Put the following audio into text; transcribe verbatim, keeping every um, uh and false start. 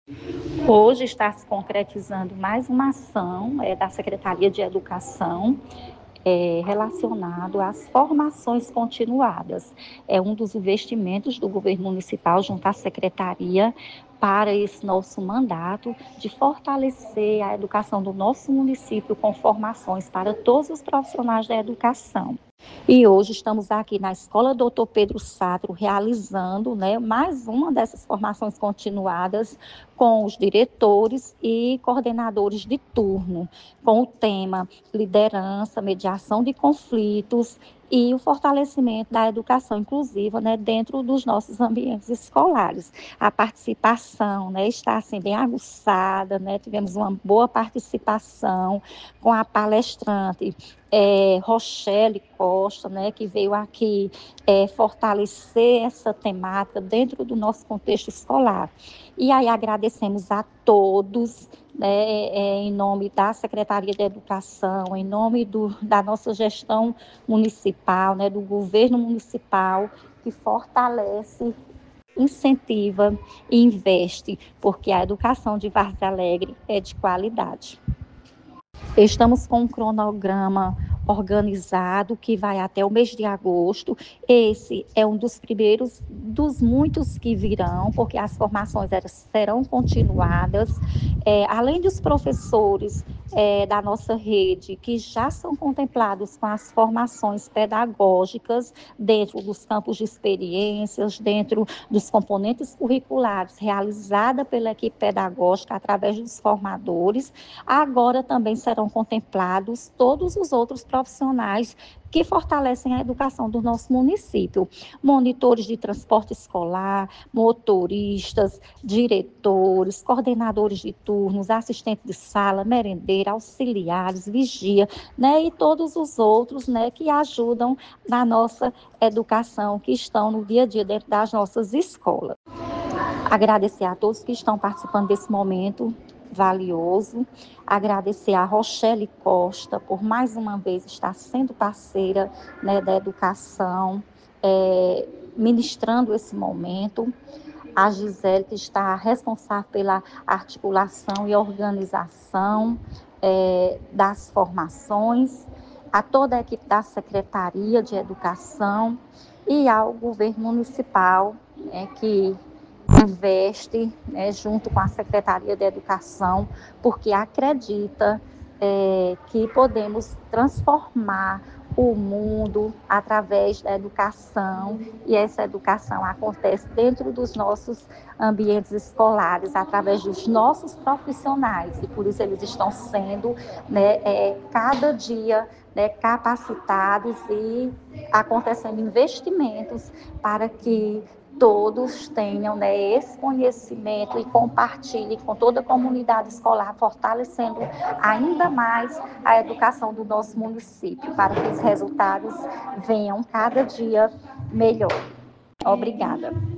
Hoje está se concretizando mais uma ação é, da Secretaria de Educação é, relacionado às formações continuadas. É um dos investimentos do governo municipal junto à secretaria para esse nosso mandato de fortalecer a educação do nosso município com formações para todos os profissionais da educação. E hoje estamos aqui na Escola Doutor Pedro Sátiro realizando, né, mais uma dessas formações continuadas com os diretores e coordenadores de turno, com o tema liderança, mediação de conflitos e o fortalecimento da educação inclusiva, né, dentro dos nossos ambientes escolares. A participação, né, está assim bem aguçada, né, tivemos uma boa participação com a palestrante é, Rochelle Costa, né, que veio aqui é, fortalecer essa temática dentro do nosso contexto escolar. E aí agradecemos a todos, né, é, em nome da Secretaria de Educação, em nome do, da nossa gestão municipal, né, do governo municipal, que fortalece, incentiva e investe, porque a educação de Várzea Alegre é de qualidade. Estamos com um cronograma organizado que vai até o mês de agosto. Esse é um dos primeiros dos muitos que virão, porque as formações serão continuadas. É, além dos professores é, da nossa rede, que já são contemplados com as formações pedagógicas dentro dos campos de experiências, dentro dos componentes curriculares realizada pela equipe pedagógica através dos formadores, agora também serão contemplados todos os outros profissionais que fortalecem a educação do nosso município. Monitores de transporte escolar, motoristas, diretores, coordenadores de turnos, assistentes de sala, merendeira, auxiliares, vigia, né, e todos os outros, né, que ajudam na nossa educação, que estão no dia a dia dentro das nossas escolas. Agradecer a todos que estão participando desse momento valioso, agradecer a Rochelle Costa por mais uma vez estar sendo parceira, né, da educação, é, ministrando esse momento, a Gisele, que está responsável pela articulação e organização é, das formações, a toda a equipe da Secretaria de Educação e ao governo municipal, é, que investe, né, junto com a Secretaria de Educação, porque acredita é, que podemos transformar o mundo através da educação, e essa educação acontece dentro dos nossos ambientes escolares, através dos nossos profissionais, e por isso eles estão sendo, né, é, cada dia, né, capacitados e acontecendo investimentos para que todos tenham, né, esse conhecimento e compartilhem com toda a comunidade escolar, fortalecendo ainda mais a educação do nosso município, para que os resultados venham cada dia melhor. Obrigada.